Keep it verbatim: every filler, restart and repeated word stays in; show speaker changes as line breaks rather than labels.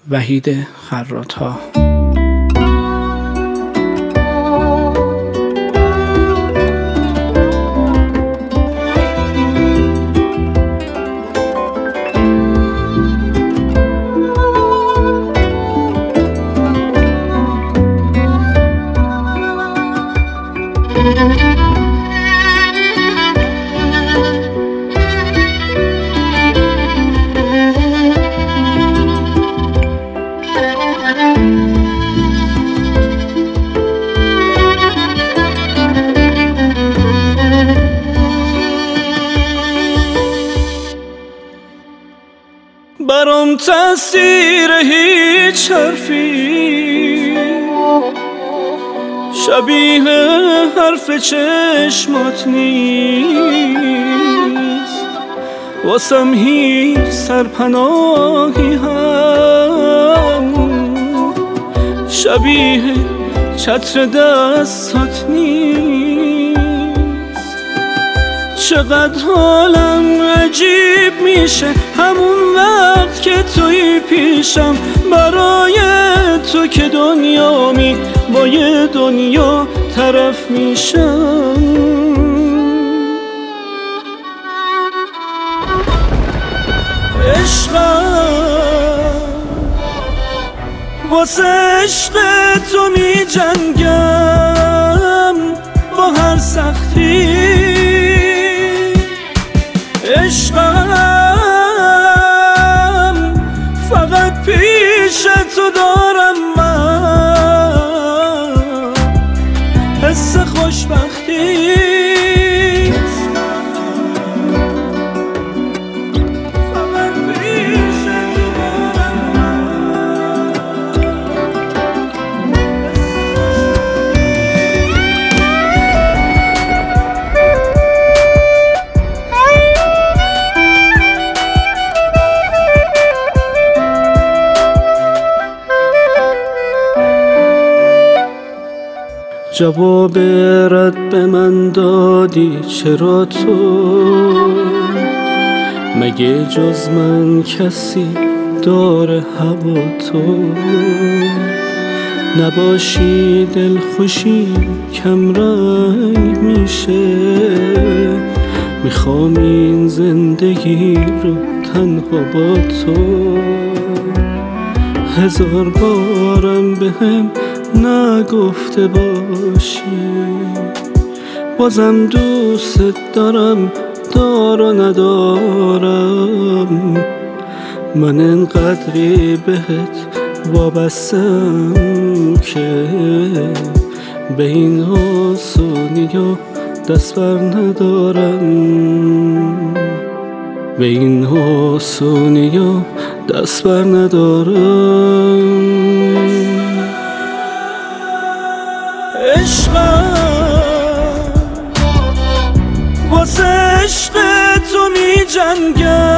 وحید خراط‌ها.
برام تاثیر هیچ حرفی شبیه حرف چشمات نیست، واسم هیچ سرپناهی هم شبیه چتر دستات نیست. چقدر حالم عجیب میشه همون وقت که توی پیشم، برای تو که دنیامی با یه دنیا طرف میشم. عشقم واسه عشق تو می جنگم با هر سختی. عشقم فقط پیش تو دارم من حس خوشبختی. جواب رد به من دادی چرا تو؟ مگه جز من کسی داره هوا تو؟ نباشی دلخوشی کمرنگ میشه، میخوام این زندگی رو تنها با تو. هزار بارم بهم نگفته باشی بازم دوست دارم، دار و ندارم. من انقدری بهت وابستم که به این آسونی ها دست بر ندارم، به این آسونی ها دست بر ندارم. عشقم واسه عشق تو می جنگم